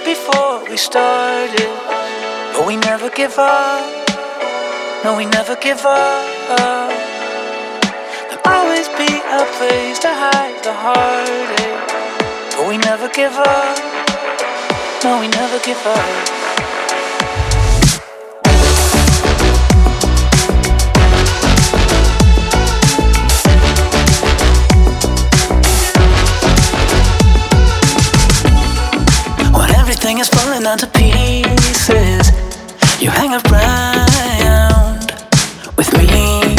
before we started. But we never give up. No, we never give up. There'll always be a place to hide the heartache. But we never give up. No, we never give up. Everything is falling down to pieces. You hang around with me.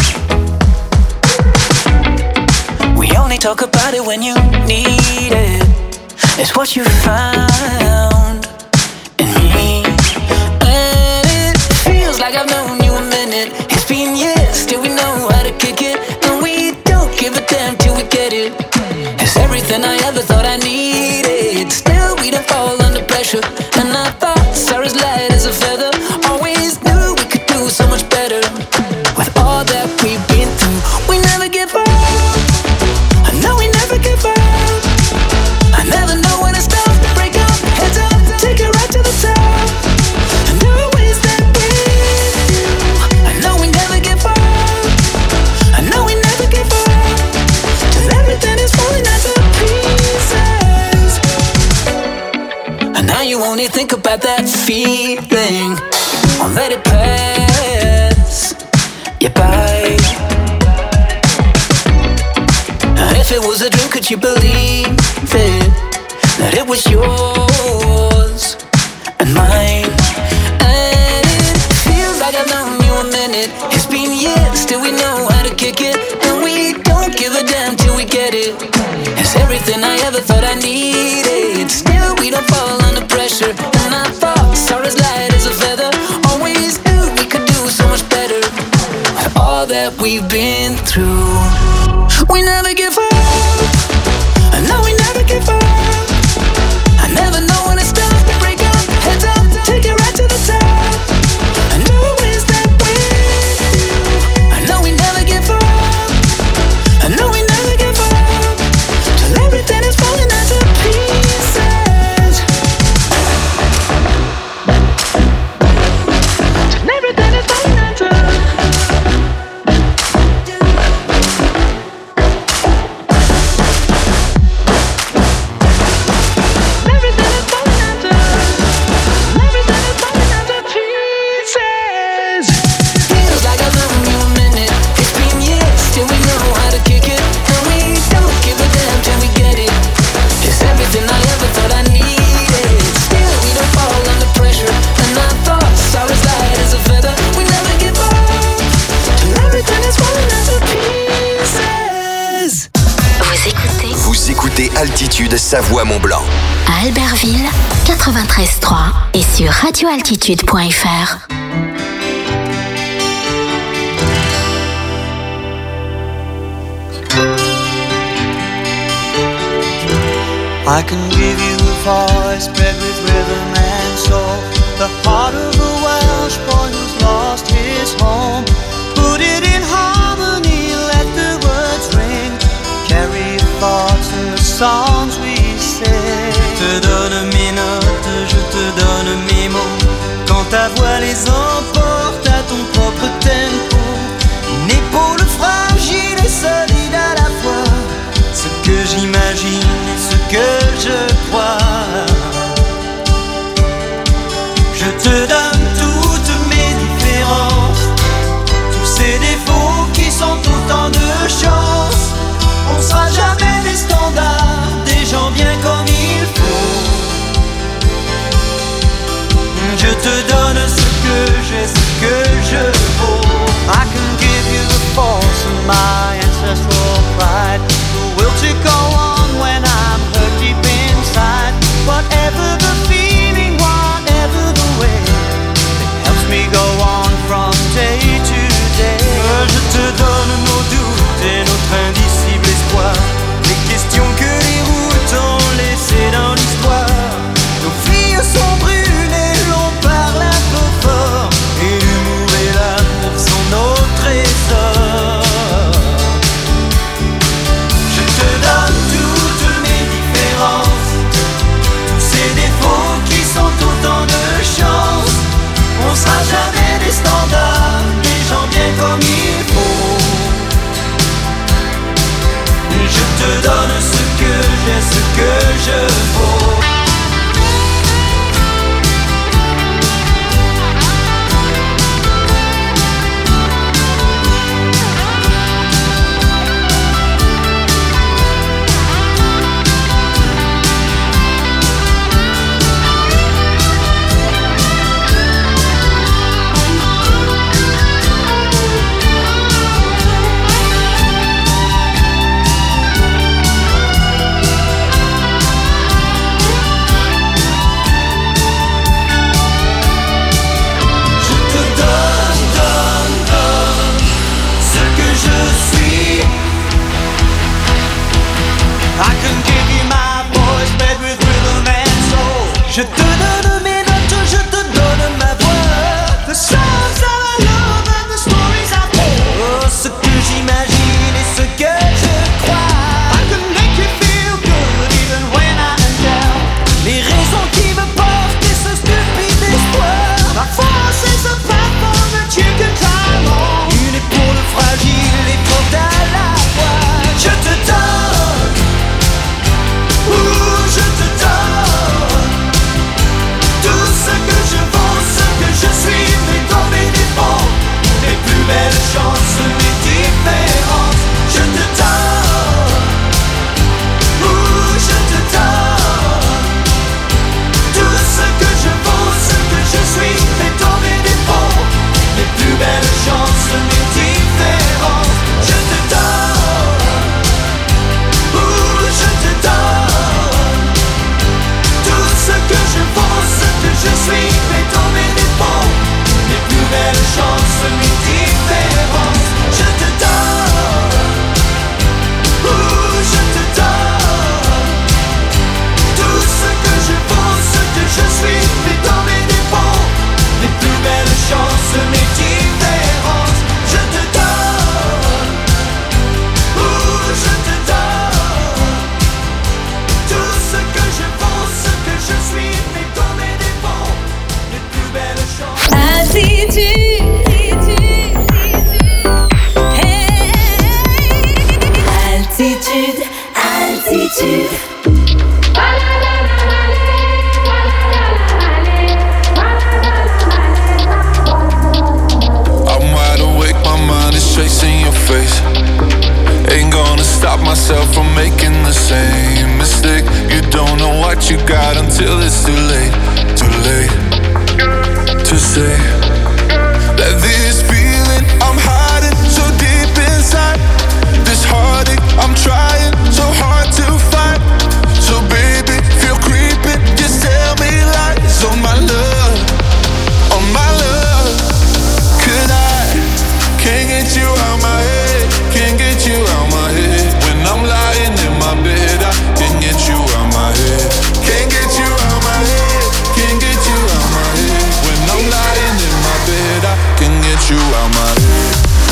We only talk about it when you need it. It's what you found in me. And it feels like I've known you a minute. It's been years, still we know how to kick it. And we don't give a damn till we get it. It's everything I ever thought I needed. Still we don't fall under pressure. And I thought Sarah's light as a feather. Always knew we could do so much better. With all that we've been through, we never give up. I know we never give up. I never know when to stop. Break up, heads up, take it right to the top. And always that with you. I know we never give up. I know we never give up. Till everything is falling out to pieces. And now you only think about that feeling. Won't let it pass you by. If it was a dream, could you believe it? That it was yours and mine. And it feels like I've known you a minute. It's been years, still we know how to kick it. And we don't give a damn till we get it. It's everything I ever thought I needed. Still we don't fall under pressure. And I thought Sarah's light as a feather. Always knew we could do so much better. With all that we've been through, we never give up. I know we never give up. I never know when to stop. Break up, heads up, take it right to the top. I know it's that with you. I know we never give up. I know we never give up. Till everything is falling out to pieces. Till everything is falling out to. Altitude Savoie-Mont-Blanc. À Albertville, 93.3 et sur radioaltitude.fr. I can give you a voice bred with rhythm and soul. The heart of a Welsh boy who's lost his home. Put it in harmony, let the words ring. Carry your thoughts in the songs we sing. Je te donne mes notes, je te donne mes mots. Quand ta voix les emporte à ton propre tempo. Une épaule fragile et solide à la fois. Ce que j'imagine et ce que je crois. Je te donne toutes mes différences, tous ces défauts qui sont autant de chances. On sera jamais des standards, des gens bien comme il faut. Je te donne ce que j'ai, ce que je vaux. I can give you the force of my ancestral pride, the will to go on when I'm hurt deep inside. Whatever the feeling, whatever the way, it helps me go on from day to day. Je te donne nos doutes et notre indicible espoir, les questions que les routes ont laissées dans l'histoire. Nos filles sont brûlées, l'on parle un peu fort, et l'humour est là Je te donne mes notes, je te donne ma voix. The songs that I love and the stories I told. Oh, ce que j'imagine et ce que je crois. I can make you feel good even when I am down. Les raisons qui me portent et ce stupide espoir. La force is a platform that you can climb on. Une épaule fragile et forte à la fois. Je te donne, je te donne tout ce que je vaux, ce que je suis, mais dans mes défauts, mes plus belles chances, mes différences. Je te donne, je te donne tout ce que je vaux, ce que je suis, mais dans mes défauts, mes plus belles chances, mes différences. Je te donne, je te donne tout ce que je vaux, ce que je suis, mais dans mes défauts, mes plus belles chances, mes différences. Je te donne, je te donne tout ce que je vaux, ce que je suis, mais dans mes défauts, mes plus belles chances, mes différences. Je te donne, je te donne tout ce que je vaux, ce que je suis, mais dans mes défauts, mes plus belles chances. Altitude. Altitude, altitude. I'm wide awake, my mind is chasing your face. Ain't gonna stop myself from making the same mistake. You don't know what you got until it's too late. Too late to say that this feeling I'm hiding so deep inside. This heartache I'm trying so hard to fight. So baby, feel creeping, just tell me lies on my love, on my love. Could I, can't get you out my head, can't get you out my head. When I'm lying in my bed, I can't get you out my head. Can't get you out my head, can't get you out my head. When I'm lying in my bed, I can get you out my head.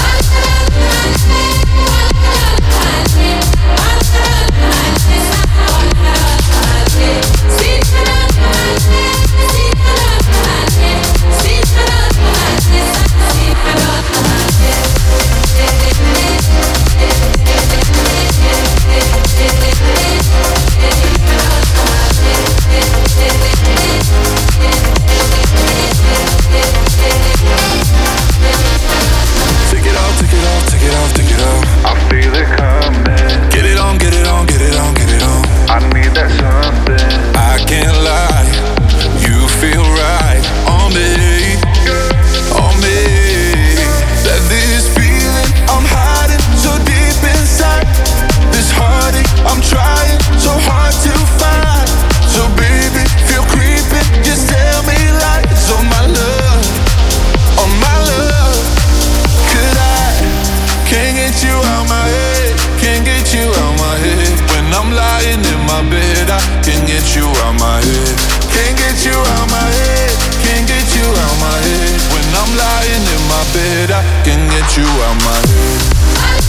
Take it off, take it off, take it off, take it off. I feel it coming. Get it on, get it on, get it on, get it on. I need that something. I can't lie, you feel right on me, on me. That this feeling I'm hiding so deep inside. This heartache I'm trying so hard to find. So baby, feel creeping, just tell me lies on my love, on my love. Could I, can't get you out my head, can't get you out my head. When I'm lying in my bed, I can get you out my head. Can't get you out my head, can't get you out my head. When I'm lying in my bed, I can get you out my head.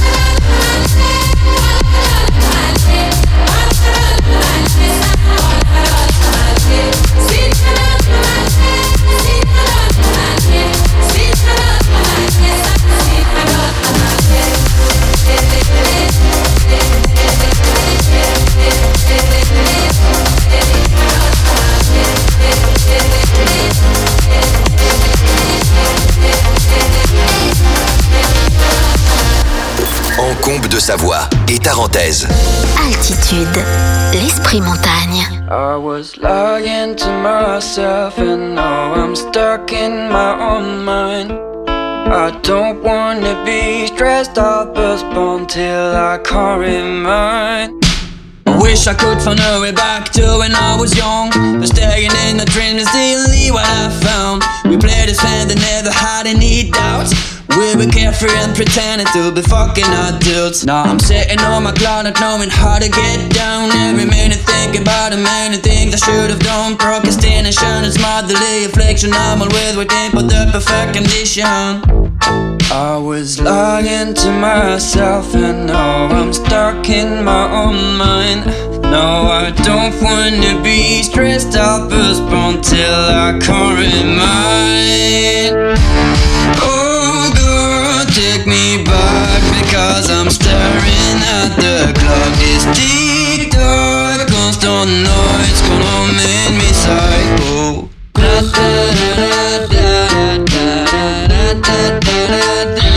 En comble de Savoie et Tarentaise. Altitude, l'esprit montagne. I was lying to myself and now I'm stuck in my own mind. I don't wanna be stressed out, postponed till I can't remind. I wish I could find a way back to when I was young, but staying in the dream is the only what I found. We played as friends and never had any doubts. We were carefree and pretending to be fucking adults. Now I'm sitting on my cloud not knowing how to get down. Every minute thinking about the many things I should have done. Procrastination is motherly affliction. I'm always waiting for the perfect condition. I was lying to myself and now I'm stuck in my own mind. No, I don't wanna be stressed out, postponed till I can't remind. Oh God, take me back because I'm staring at the clock. This tick tock, constant noise gonna make me psycho. Da da da da da da da da da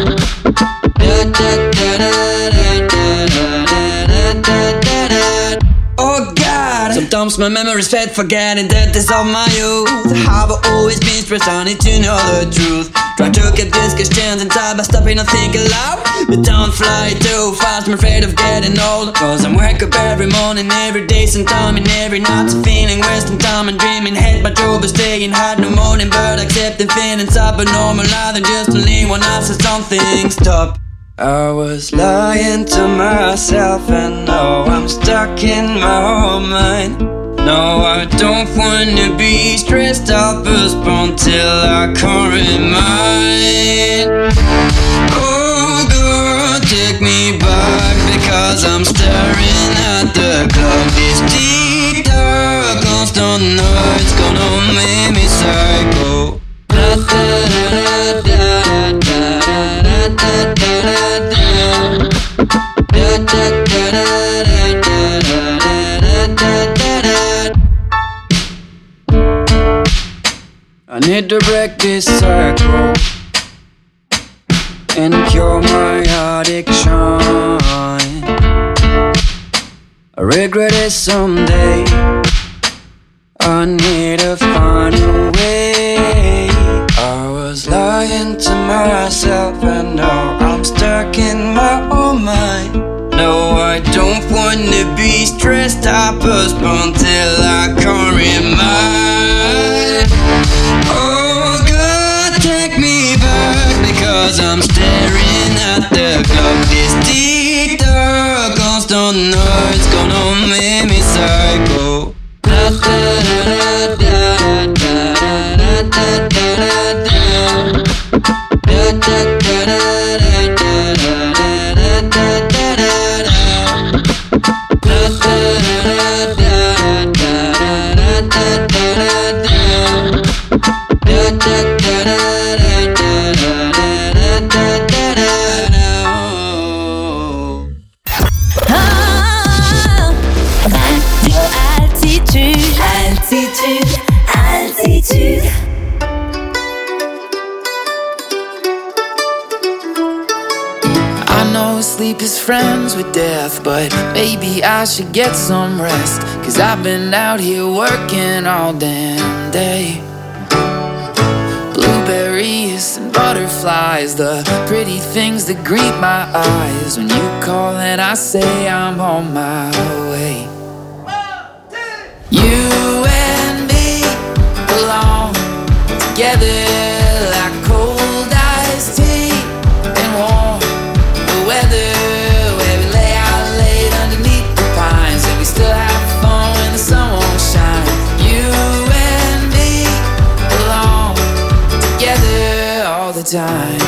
da. Oh God, sometimes my memories fade, forgetting that this all my youth. Have I always been stressed? I need to know the truth. Try to keep this questions inside by stopping and thinking loud, but don't fly too fast. I'm afraid of getting old, cause I'm wake up every morning, every day, sometime and every night. So feeling wasting time and dreaming, hate my job is staying hard. No morning but accepting feelings up and normalizing just to leave when I say something stop. I was lying to myself and now I'm stuck in my own mind. No, I don't wanna be stressed out, postponed till I can't remind. Oh God, take me back because I'm staring at the clock. This tick tock, constant noise gonna make me psycho. Da da da da da da da da da. I need to break this cycle and cure my addiction. I regret it someday. I need to find a way. I was lying to myself and now I'm stuck in my own mind. No, I don't wanna be stressed. I postpone till I can't remind. Oh God, take me back because I'm staring at the clock. This tick tock, constant noise gonna make me psycho. Da da da da da da da da da. Da da da da da da da da da. Altitude. I know sleep is friends with death, but maybe I should get some rest. Cause I've been out here working all damn day. Blueberries and butterflies, the pretty things that greet my eyes. When you call and I say I'm on my way. You and me belong together like cold iced tea and warm weather, where we lay out late underneath the pines and we still have fun when the sun won't shine. You and me belong together all the time.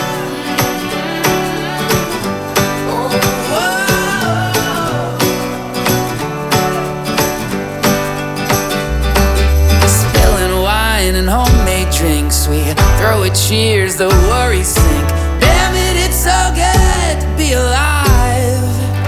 Spilling wine and homemade drinks, we throw a cheers, the worries sink. Damn it, it's so good to be alive.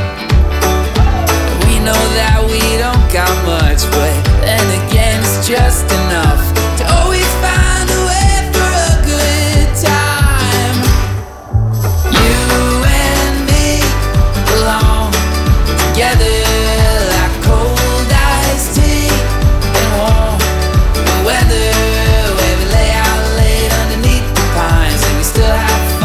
We know that we don't got much, but then again it's just enough to always find a way for a good time. You and me belong together like cold iced tea and warm weather, where we lay out late underneath the pines and we still have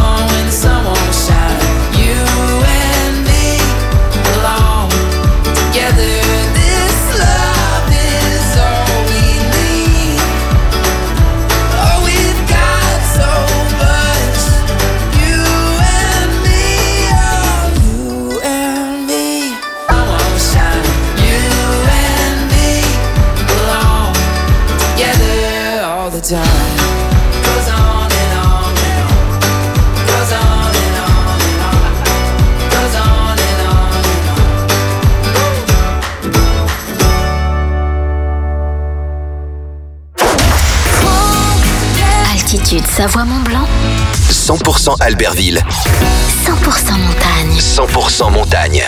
time goes on and on and on, goes on and on and on, goes on and on and on. Altitude Savoie-Mont-Blanc. 100% Albertville. 100% montagne. 100% montagne.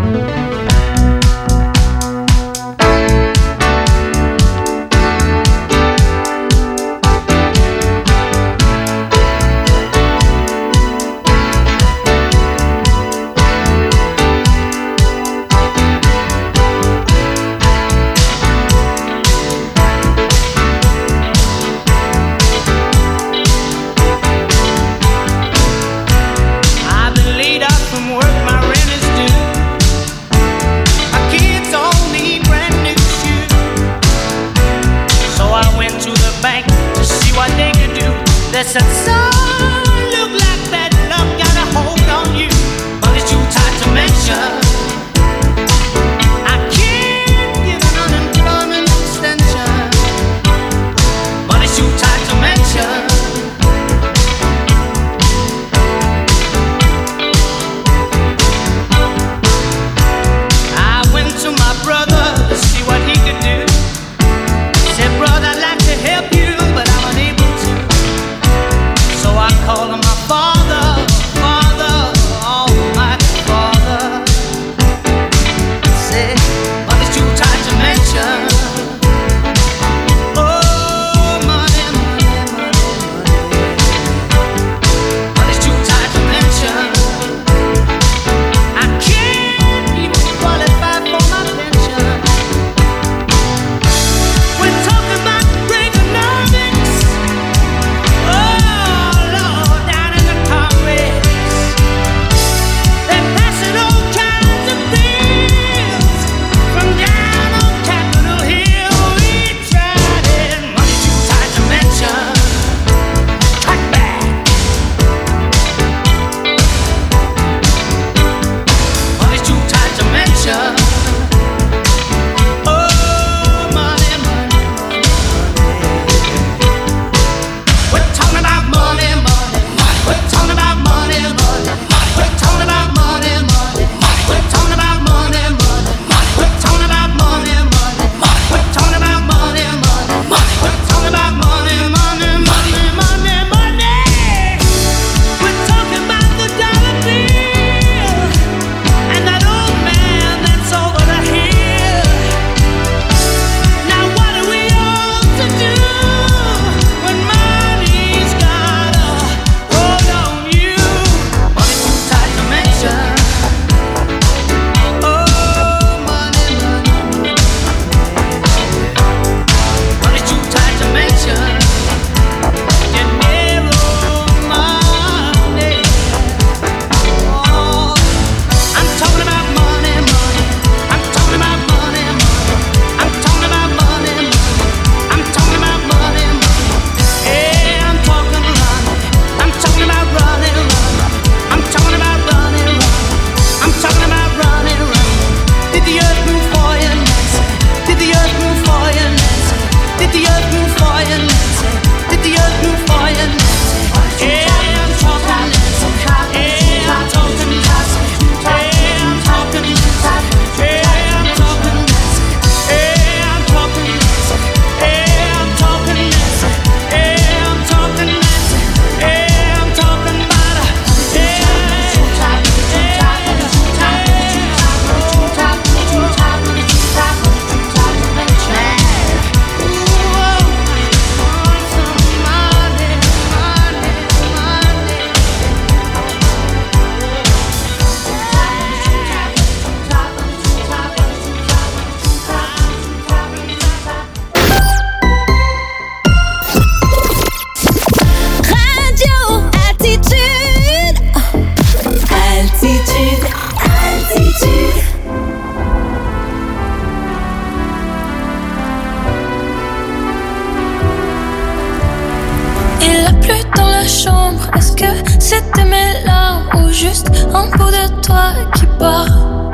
C'était mes larmes ou juste un bout de toi qui part.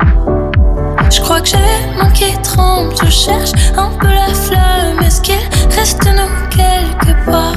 Je crois que j'ai mon qui tremble. Je cherche un peu la flamme. Est-ce qu'il reste de nous quelque part?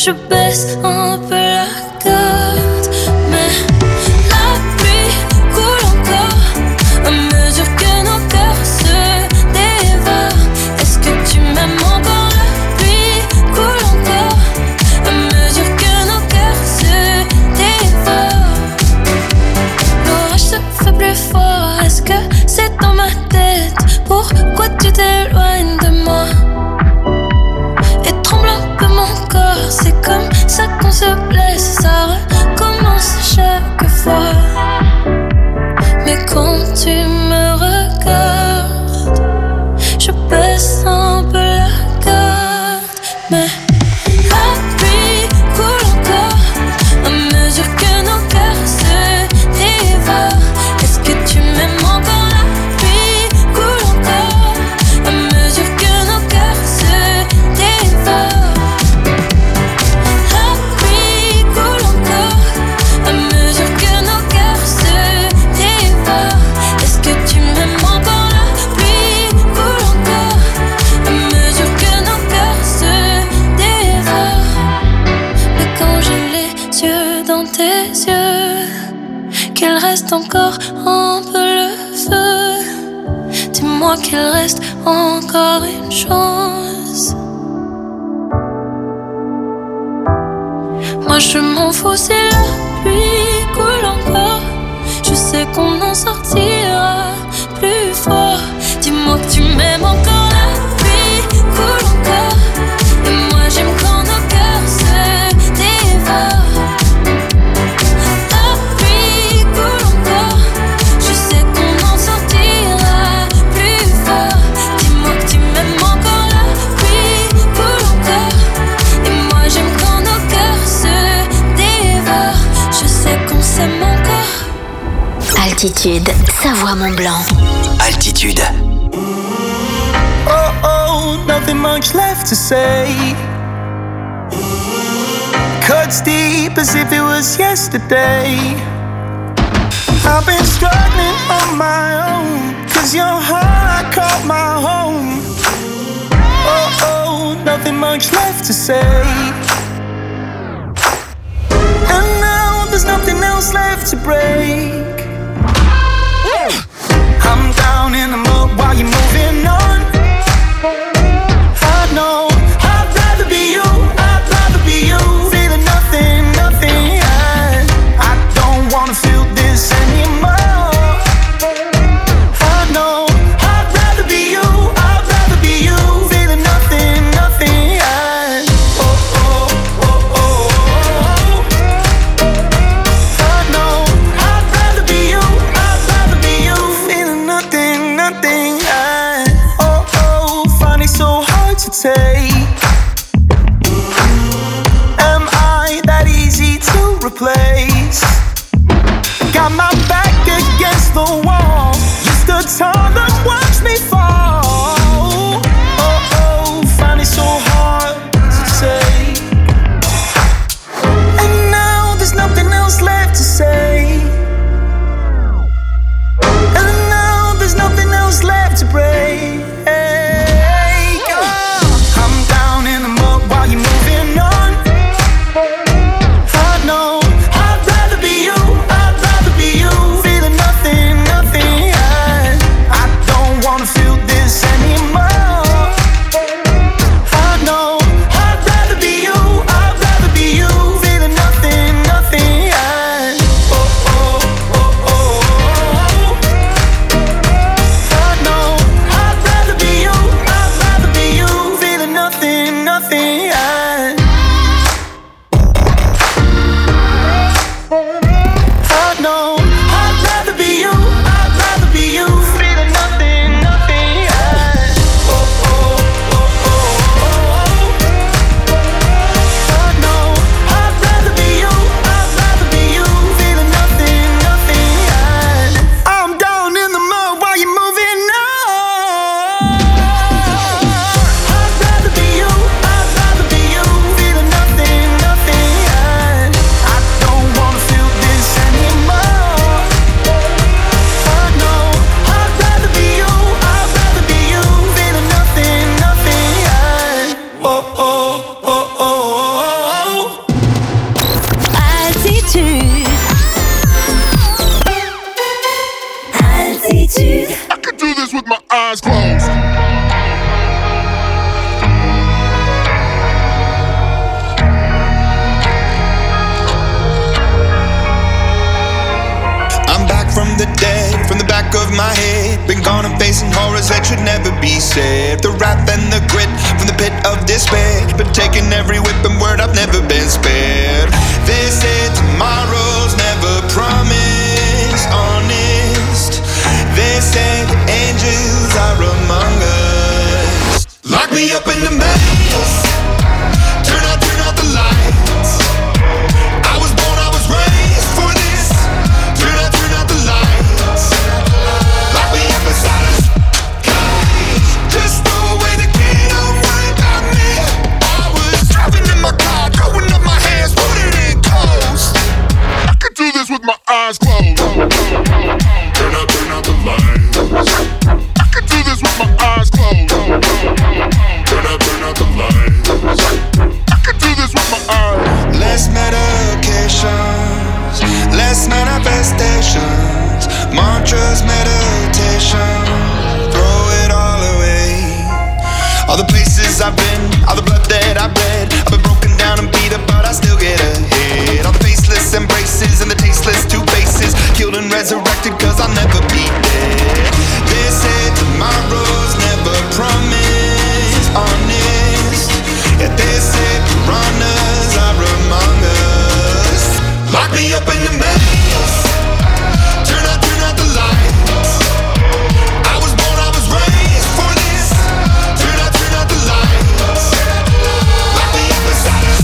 je baisse un peu la garde. Mais la pluie coule encore à mesure que nos cœurs se dévorent. Est-ce que tu m'aimes encore? La pluie coule encore à mesure que nos cœurs se dévorent. L'orage se fait plus fort. Est-ce que c'est dans ma tête? Pourquoi tu t'éloignes de moi? Et tremble un peu mon corps. C'est comme ça qu'on se blesse. Ça recommence chaque fois. Mais quand tu me regardes, je baisse un peu la garde. Mais la pluie coule encore à mesure que nos cœurs se dévorent. Est-ce que tu m'aimes encore? La pluie coule encore à mesure que nos cœurs se dévorent. La pluie coule encore à mesure que nos cœurs se dévorent. Est-ce que tu m'aimes encore? La pluie coule encore à mesure que nos cœurs se dévorent. Mais quand j'ai les yeux dans tes yeux, qu'il reste encore un peu le feu, dis-moi qu'il reste encore une chose. Moi je m'en fous si la pluie coule encore. Je sais qu'on en sortira plus fort. Dis-moi que tu m'aimes encore. La pluie coule encore. Et moi j'aime quand nos cœurs se dévorent. La pluie coule encore. Je sais qu'on en sortira plus fort. Dis-moi que tu m'aimes encore. La pluie coule encore. Et moi j'aime quand nos cœurs se dévorent. Je sais qu'on s'aime encore. Altitude, Savoie Mont Blanc. Altitude. Oh, oh, nothing much left to say. Cuts deep as if it was yesterday. I've been struggling on my own, 'cause your heart I call my home. Oh, oh, nothing much left to say. And now there's nothing else left to break. I'm down in the mud while you're moving on. I know I'd rather be you, I'd rather be you. Feeling nothing, nothing. I don't wanna feel this anymore. I know I'd rather be you, I'd rather be you. Feeling nothing, nothing. Oh, oh, oh, oh, oh. I know I'd rather be you, I'd rather be you. Feeling nothing, nothing. Oh, oh, find it so hard to take. Am I that easy to replace? Got my back against the wall. You stood tall and watched me fall. Oh, oh, find it so hard to take. And now there's nothing else left to say. And now there's nothing else left to break. I'm down in the mud while you're moving on. I know I'd rather be you, I'd rather be you. Feeling nothing, nothing. I don't wanna feel with my eyes closed. From the dead, from the back of my head. Been gone and facing horrors that should never be said. The wrath and the grit from the pit of despair. Been taking every whip and word, I've never been spared. They said tomorrow's never promised, honest. They said angels are among us. Lock me up in the maze. Turn out the lights. I was born, I was raised for this. Turn out the lights. Lock me up inside a cage. Just throw away the key, don't worry about me. I was driving in my car, throwing up my hands, put it in coast. I could do this with my eyes closed. Turn out the lights. I could do this with my eyes closed. Turn out the lights. I could do this with my eyes. Less medications, less manifestations, mantras, meditation, throw it all away. All the places I've been, all the blood that I've bled, I've been broken down and beat up, but I still get ahead. All the faceless embraces and the tasteless two faces, killed and resurrected cause I'll never be dead. They said tomorrow's never promised, honest. Yeah, they said piranhas are among us. Lock me up in the maze. Turn out the lights. I was born, I was raised for this. Turn out the lights. Lock me up inside a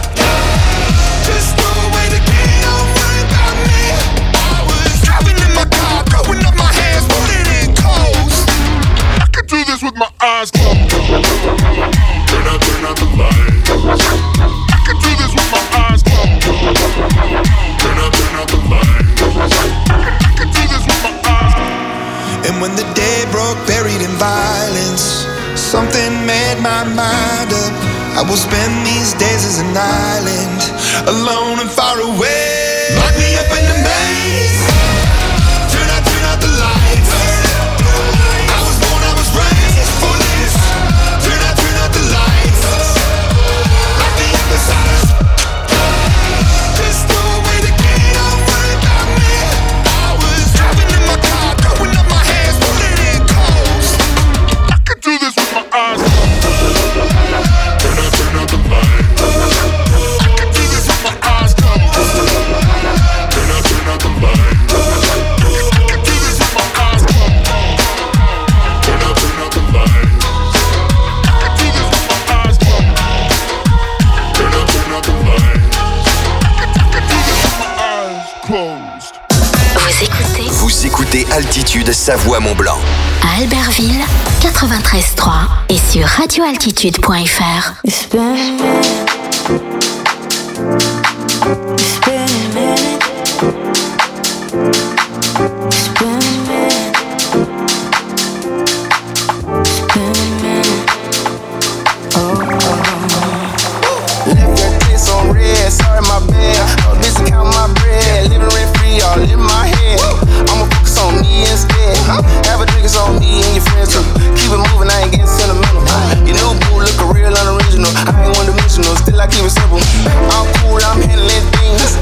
cage. Just throw away the key, don't worry about me. I was driving in my car, throwing up my hands, put it in coast. I could do this with my eyes closed. Turn out the lights. I could do this with my eyes closed. Turn out the lights. I could do this with my eyes closed. And when the day broke, buried in violence, something made my mind up. I will spend these days as an island, alone and far away. Lock me up in the maze. Turn out the lights. I was born, I was raised for this. Turn out the lights. Lock me up inside a cage. Just throw away the key, don't worry about me. I was driving in my car, throwing up my hands, put it in coast. I could do this with my eyes closed. Turn out the lights. I could do this with my eyes closed. Turn out the lights. I could do this with my eyes closed. Turn out the lights. I could do this with my eyes closed. Turn out the lights. I could do this with my eyes closed. Vous écoutez Altitude Savoie-Mont-Blanc. À Albertville, 93.3 et sur radioaltitude.fr. It's been a minute. It's been a minute. It's been a minute. It's been a minute. Left that place on red, sorry my bad. Oh, this count my bread, living rent free, all in my head. I'ma focus on me instead. Have a drink, it's on me and your friends too. Keep it moving, I ain't getting sentimental. Your new boo look real unoriginal. I ain't one dimensional, still I keep it simple. I'm cool, I'm handling things.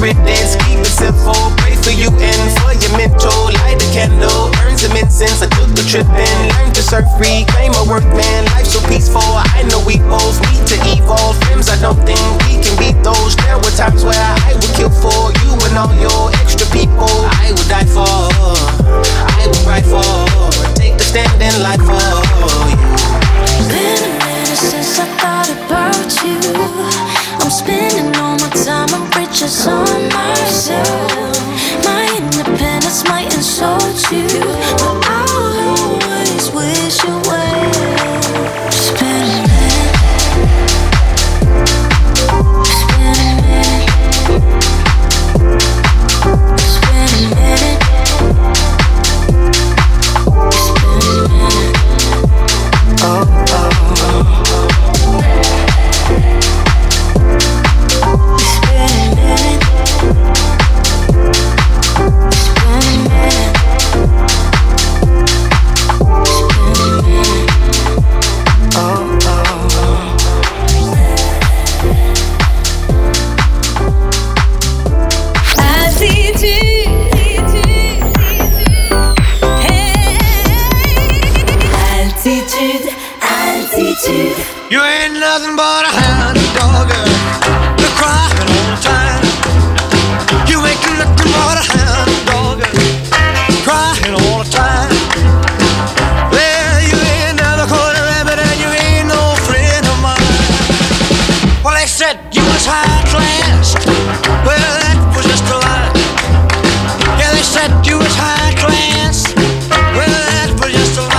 riddance, keep it simple. Pray for you and for your mental. Light a candle, burn some incense. I took a trip and learned to surf free. Claim a work, man, life so peaceful. I know we both need to evolve. Friends, I don't think we can beat those. There were times where I would kill for you and all your extra people. I would die for, I would cry for. Take the stand and life for you. Been a minute since I thought about you. I'm spending all my time on bridges on myself. My independence might insult you, but I'll always wish you well. Just been a minute. Just been a minute. Just been a minute. Just been a minute. Oh, oh. You ain't nothing but a hound dog, you're crying all the time. You ain't nothing but a hound dog, crying all the time. Well, you ain't never caught a rabbit and you ain't no friend of mine. Well, they said you was high class. Well, that was just a lie. Yeah, they said you was high class. Well, that was just a lie.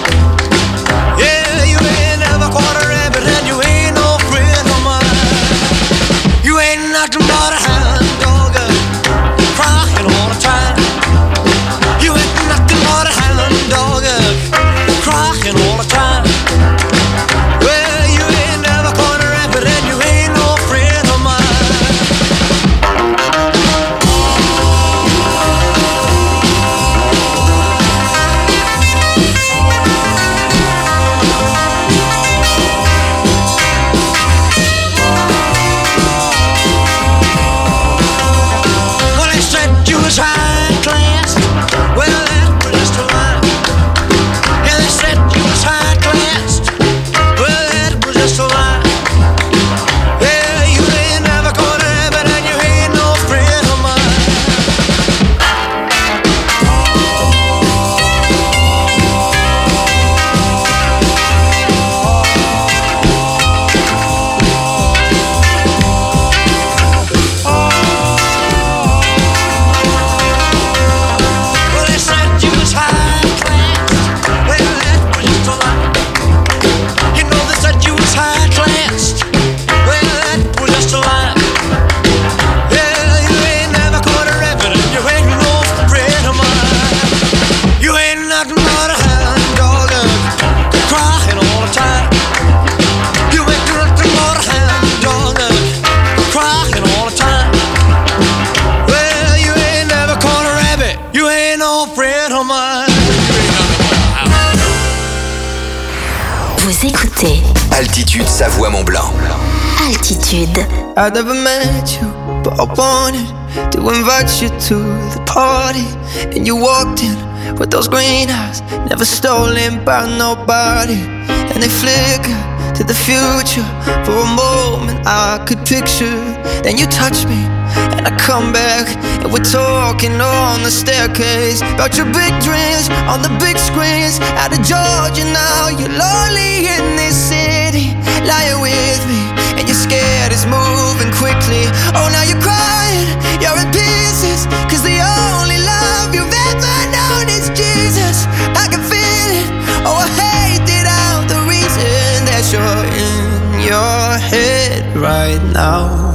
Nothing but a hound dog, crying all the time. You ain't nothing but a hound dog, crying all the time. Well, you ain't never caught a rabbit and you ain't no friend of mine. High class, well that was just a lie. Yeah, they said you was high class, well that was just a lie. Yeah, you ain't never gonna have it and you ain't no friend of mine. Vous écoutez Altitude Savoie-Mont-Blanc. Altitude. I never met you, but I wanted to invite you to the party. And you walked in with those green eyes, never stolen by nobody. And they flicker to the future. For a moment I could picture. Then you touch me and I come back, and we're talking on the staircase about your big dreams on the big screens. Out of Georgia now, you're lonely in this city, lying with me, and you're scared it's moving quickly. Oh, now you're crying, you're in pieces, cause the only love you've ever known is Jesus. I can feel it, oh I hate it out, the reason that you're in your head right now,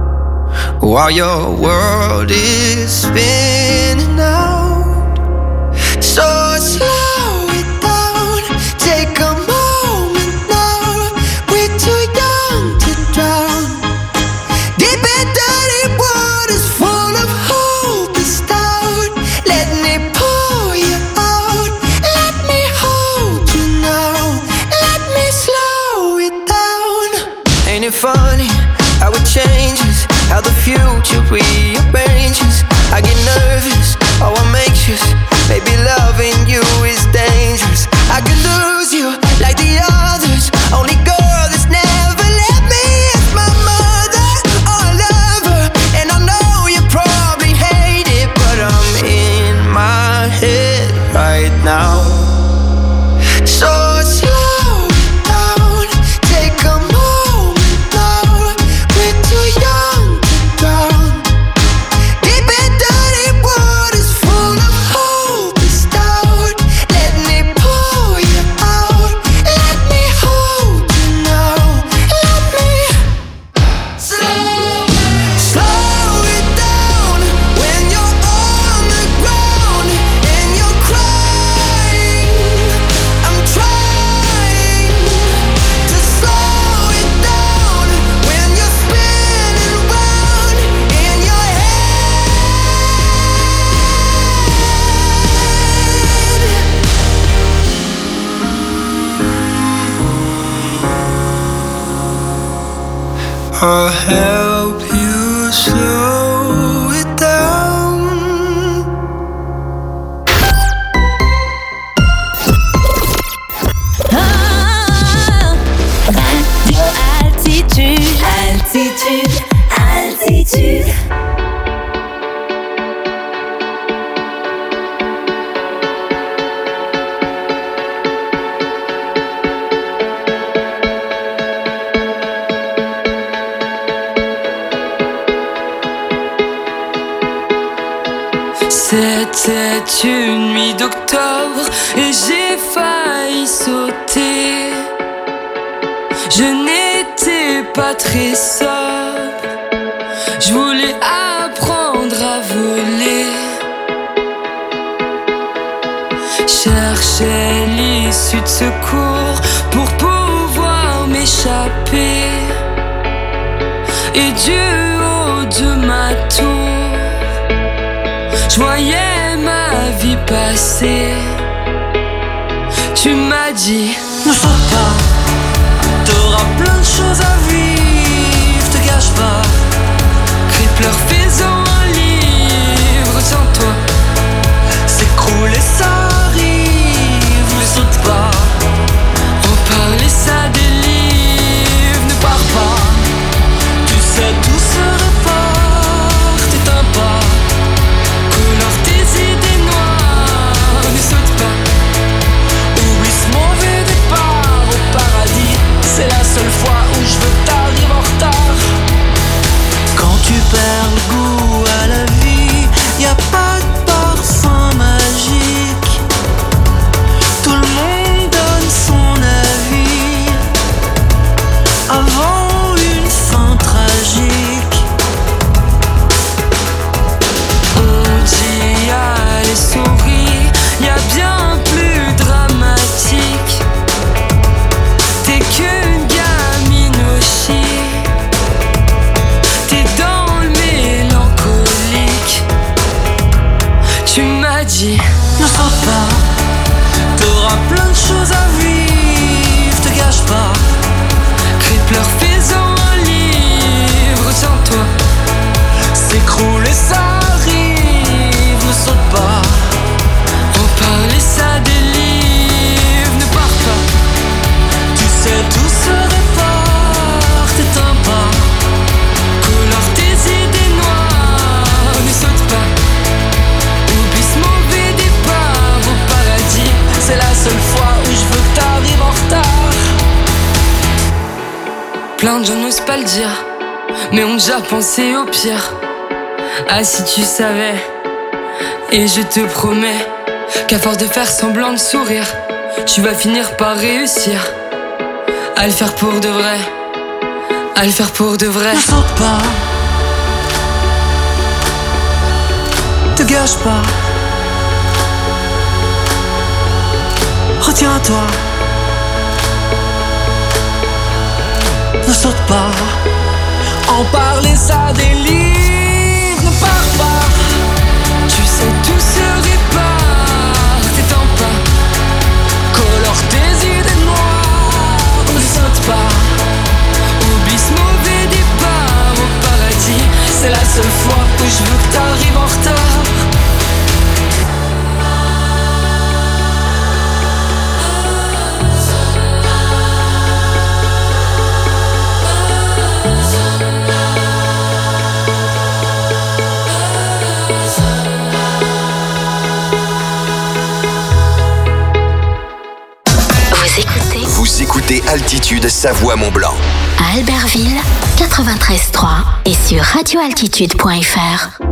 while your world is spinning out. So slow it down, take a moment now. We're too young to drown. Deep and dirty waters full of hope is down. Let me pour you out, let me hold you now, let me slow it down. Ain't it funny how it changes, how the future reappears. I'll help you slow it down. Radio Altitude. Altitude. Altitude. C'était une nuit d'octobre et j'ai failli sauter. Je n'étais pas très sobre. Je voulais apprendre à voler. Cherchais l'issue de secours pour pouvoir m'échapper. Et du haut de ma tour, je voyais ma vie passer. Tu m'as dit, ne saute pas, t'auras plein de choses à vivre, te gâche pas. Crie, pleure, fais-en un livre, sans toi. S'écrouler, ça arrive, ne saute pas. En parler, ça délivre, ne pars pas. Tu sais, tout se répare, t'éteins pas. Couleur tes idées noires, ne saute pas. Oublie ce mauvais départ au paradis. C'est la seule fois où je veux que t'arrives en retard. Quand tu perds le goût à la vie, y a pas de parfum magique. Tout le monde donne son avis avant une fin tragique. On dit allez souris, y a bien plus dramatique. T'es qu'une gamine au chic. T'es dans le mélancolique. Tu m'as dit, ne saute pas, t'auras plein de choses à vivre, te gâche pas. crie, pleure, fais-en un livre, sans toi. S'écrouler, ça arrive, ne saute pas. En parler, ça délivre, ne pars pas. Tu sais, tout se répare, t'éteins pas. Couleur tes idées noires, ne saute pas. Oublie ce mauvais départ au paradis. C'est la seule fois où je veux que t'arrives en retard. Plein de gens n'osent pas le dire, mais ont déjà pensé au pire. Ah, si tu savais. Et je te promets qu'à force de faire semblant de sourire, tu vas finir par réussir à le faire pour de vrai. À le faire pour de vrai. Ne saute pas, te gâche pas. Retiens-toi, ne saute pas. En parler, ça délivre, ne pars pas. Tu sais, tout se répare, t'éteins pas. Colore tes idées noires, ne saute pas. Oublie ce mauvais départ au paradis. C'est la seule fois où je veux que t'arrives en retard. Vous écoutez Altitude Savoie-Mont-Blanc. À Albertville, 93.3 et sur radioaltitude.fr.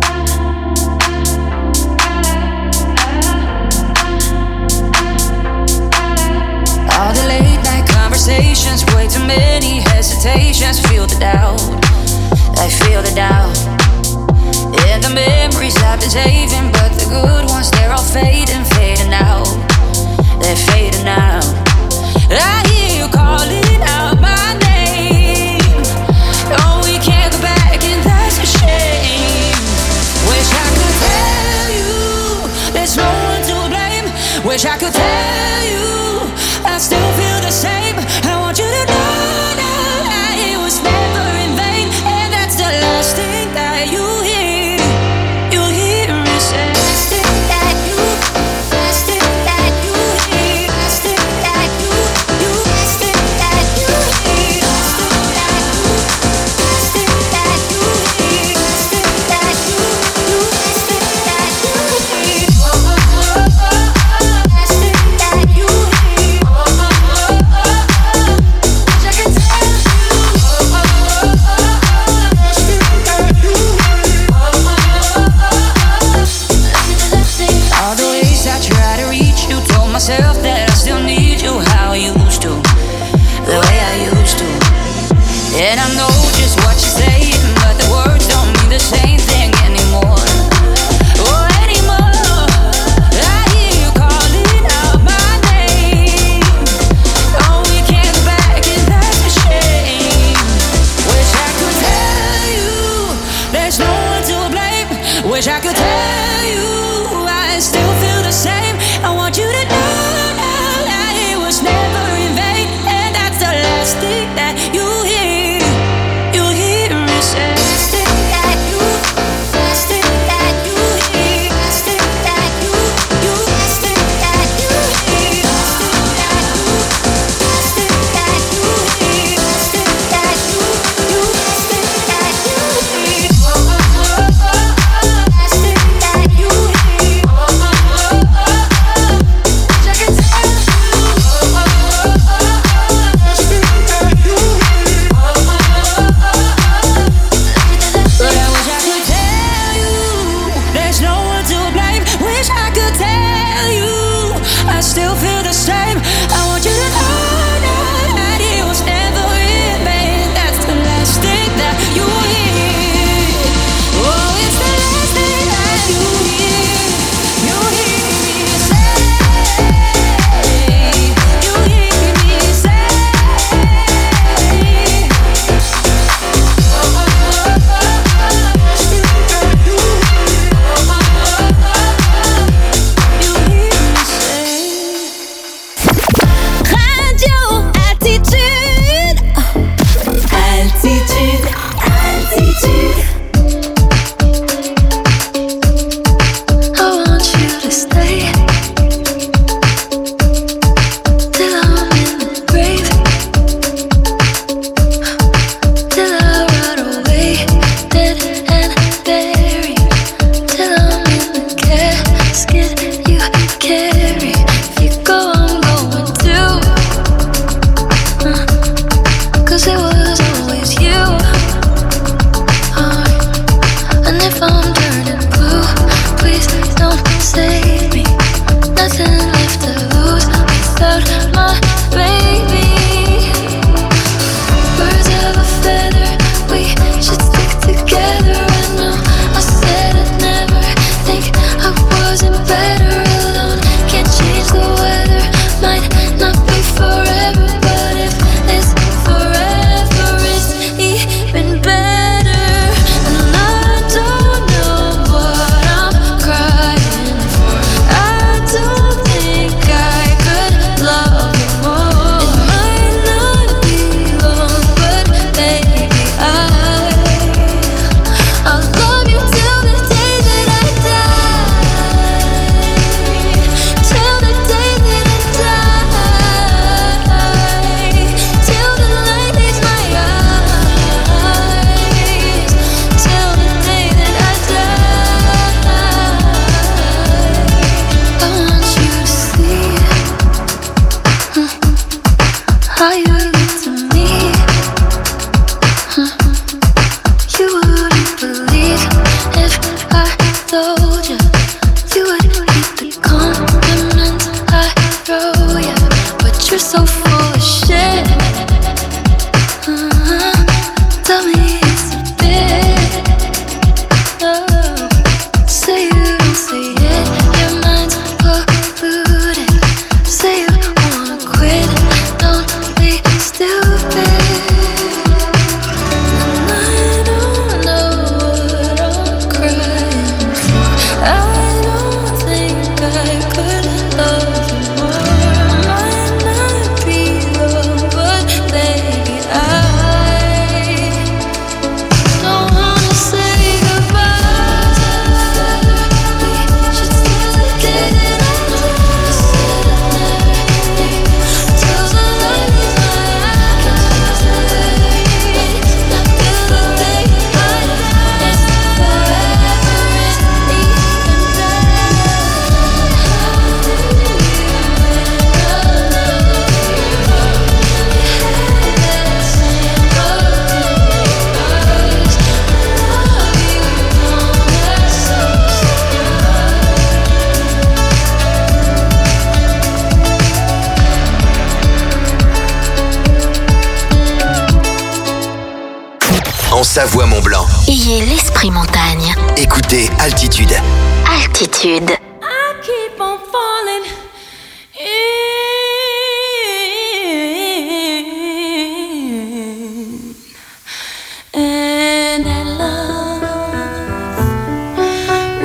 All the late night conversations, way too many hesitations. Feel the doubt, I feel the doubt. And the memories I've been saving, but the good ones, they're all fading, fading out. They're fading out. I hear you calling out my name. Oh, we can't go back and that's a shame. Wish I could tell you there's no one to blame. Wish I could tell you I still feel the same. I want you to know that it was never in wish I could tell you I still feel the same. I want you to know that it was never in vain, and that's the last thing that you hear. You hear me say. En Savoie-Mont-Blanc. Ayez l'esprit montagne. Écoutez Altitude. Altitude. I keep on falling in, and that love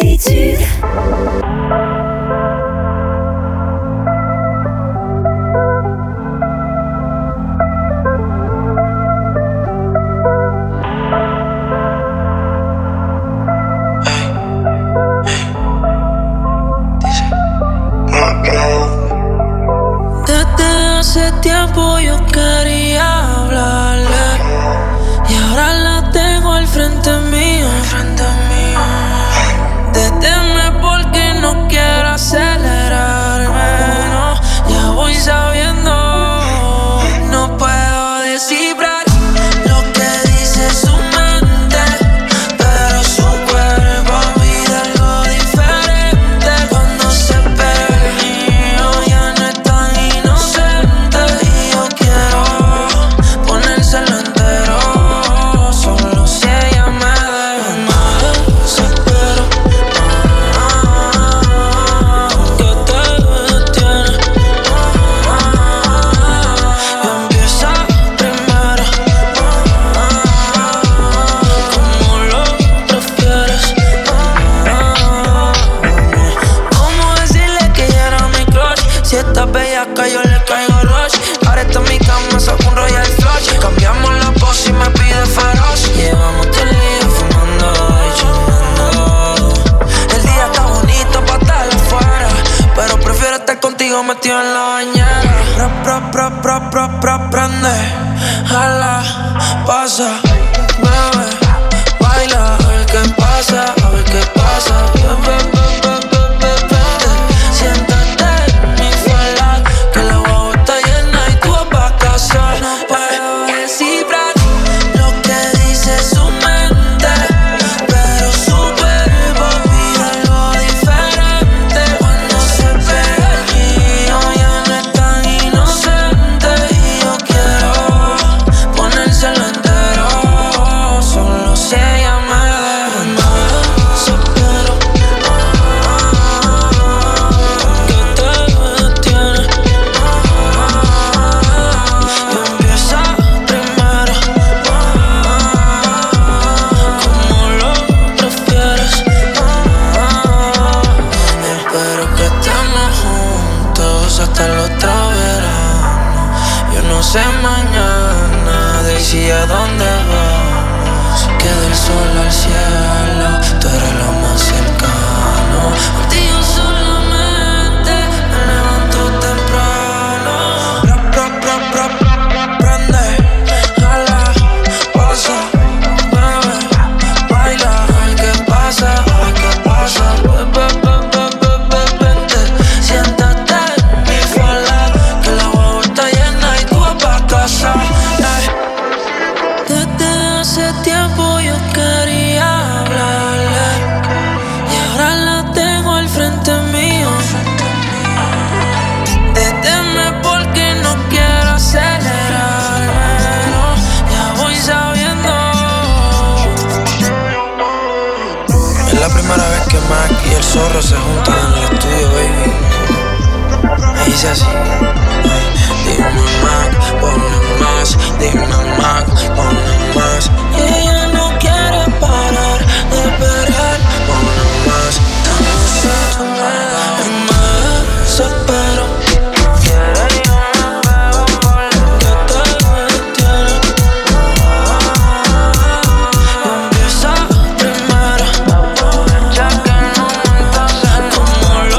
Altitude. Desde hace tiempo yo quería hablarle y ahora la tengo al frente mío. Deténme porque no quiero acelerarme, no. Ya voy sabiendo, no puedo descifrar lo que dice su mente, pero su cuerpo pide algo diferente. Cuando se pega el mío ya no es tan inocente y yo quiero ponérselo entero, solo si ella me desespero. Que te detiene. Y empieza primero, como lo prefieres. ¿Cómo decirle que ella era mi crush? Si esta bellaca yo le caigo rush. Ahora está en mi cama, saco un Royal Flush. Cambiamos la pose y me pide feroz. Llevamos todo el día fumando y chingando. El día está bonito pa' estar afuera, pero prefiero estar contigo metido en la bañera. Prende, jala, pasa, bebe, baila, a ver qué pasa, a ver qué pasa. Siéntate en mi falda, que la guagua está llena y tú vas pa' casa. No puedo descifrar lo que dice su mente, pero su cuerpo pide algo diferente. Cuando se pega el mío ya no es tan inocente y yo quiero ponérselo entero, solo si ella me desespero. Que te detiene. Y empieza primero, como lo prefieres. Espero que estemos juntos hasta el otro verano. Yo no sé mañana, Daisy, a dónde vamos. Que del sol al cielo, tú eres lo más cercano. Contigo solamente me levanto temprano. Prende, jala, pasa, bebe, baila, a ver qué pasa, a ver qué pasa. Vente, siéntate en mi falda, que la guagua está llena y tú vas pa' casa. Desde hace tiempo yo quería hablarle y ahora la tengo al frente mío. Deténme porque no quiero acelerarme, no. Ya voy sabiendo. Es la primera vez que Mac y el Zorro se juntan en el estudio, baby. Me dice así, dime Mac, ponle Mac.